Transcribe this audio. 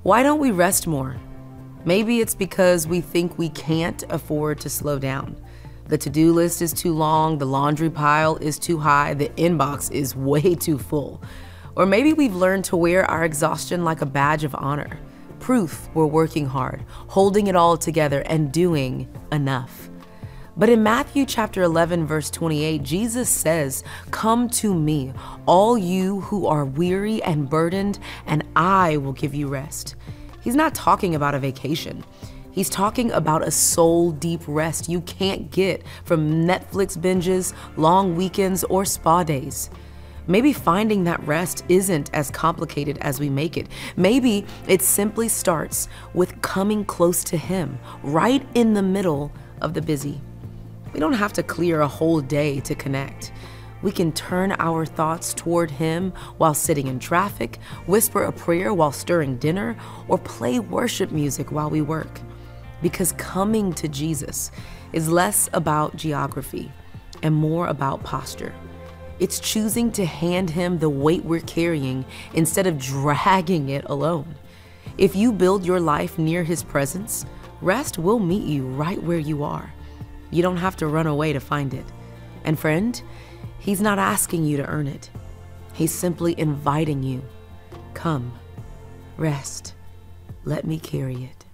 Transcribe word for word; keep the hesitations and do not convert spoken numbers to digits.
Why don't we rest more? Maybe it's because we think we can't afford to slow down. The to-do list is too long, the laundry pile is too high, the inbox is way too full. Or maybe we've learned to wear our exhaustion like a badge of honor. Proof we're working hard, holding it all together, and doing enough. But in Matthew chapter eleven, verse twenty-eight, Jesus says, "Come to me, all you who are weary and burdened, and I will give you rest." He's not talking about a vacation. He's talking about a soul-deep rest you can't get from Netflix binges, long weekends, or spa days. Maybe finding that rest isn't as complicated as we make it. Maybe it simply starts with coming close to Him, right in the middle of the busy. We don't have to clear a whole day to connect. We can turn our thoughts toward Him while sitting in traffic, whisper a prayer while stirring dinner, or play worship music while we work. Because coming to Jesus is less about geography and more about posture. It's choosing to hand Him the weight we're carrying instead of dragging it alone. If you build your life near His presence, rest will meet you right where you are. You don't have to run away to find it. And friend, He's not asking you to earn it. He's simply inviting you. Come, rest. Let me carry it.